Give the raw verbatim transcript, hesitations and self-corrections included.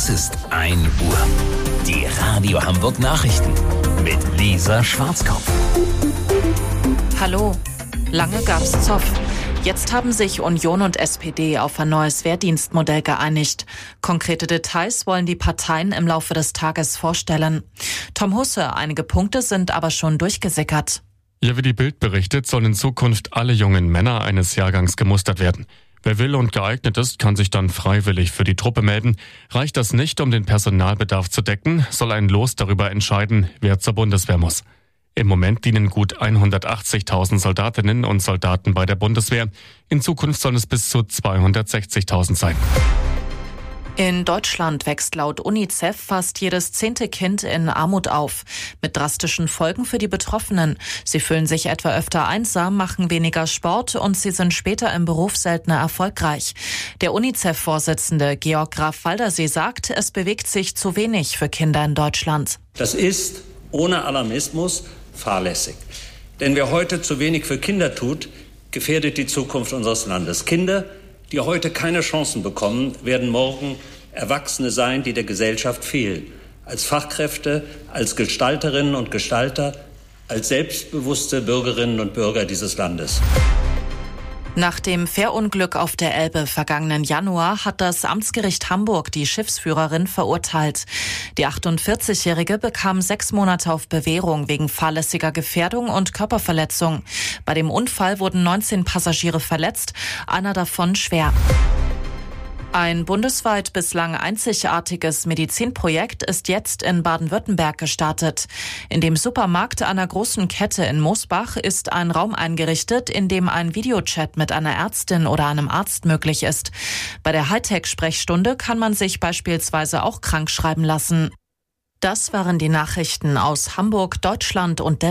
Es ist ein Uhr. Die Radio Hamburg Nachrichten mit Lisa Schwarzkopf. Hallo. Lange gab's Zoff. Jetzt haben sich Union und S P D auf ein neues Wehrdienstmodell geeinigt. Konkrete Details wollen die Parteien im Laufe des Tages vorstellen. Tom Husse, einige Punkte sind aber schon durchgesickert. Ja, wie die Bild berichtet, sollen in Zukunft alle jungen Männer eines Jahrgangs gemustert werden. Wer will und geeignet ist, kann sich dann freiwillig für die Truppe melden. Reicht das nicht, um den Personalbedarf zu decken, soll ein Los darüber entscheiden, wer zur Bundeswehr muss. Im Moment dienen gut hundertachtzigtausend Soldatinnen und Soldaten bei der Bundeswehr. In Zukunft sollen es bis zu zweihundertsechzigtausend sein. In Deutschland wächst laut UNICEF fast jedes zehnte Kind in Armut auf. Mit drastischen Folgen für die Betroffenen. Sie fühlen sich etwa öfter einsam, machen weniger Sport und sie sind später im Beruf seltener erfolgreich. Der UNICEF-Vorsitzende Georg Graf Waldersee sagt, es bewegt sich zu wenig für Kinder in Deutschland. Das ist ohne Alarmismus fahrlässig. Denn wer heute zu wenig für Kinder tut, gefährdet die Zukunft unseres Landes. Kinder, die heute keine Chancen bekommen, werden morgen Erwachsene sein, die der Gesellschaft fehlen. Als Fachkräfte, als Gestalterinnen und Gestalter, als selbstbewusste Bürgerinnen und Bürger dieses Landes. Nach dem Fährunglück auf der Elbe vergangenen Januar hat das Amtsgericht Hamburg die Schiffsführerin verurteilt. Die achtundvierzigjährige bekam sechs Monate auf Bewährung wegen fahrlässiger Gefährdung und Körperverletzung. Bei dem Unfall wurden neunzehn Passagiere verletzt, einer davon schwer. Ein bundesweit bislang einzigartiges Medizinprojekt ist jetzt in Baden-Württemberg gestartet. In dem Supermarkt einer großen Kette in Mosbach ist ein Raum eingerichtet, in dem ein Videochat mit einer Ärztin oder einem Arzt möglich ist. Bei der Hightech-Sprechstunde kann man sich beispielsweise auch krank schreiben lassen. Das waren die Nachrichten aus Hamburg, Deutschland und der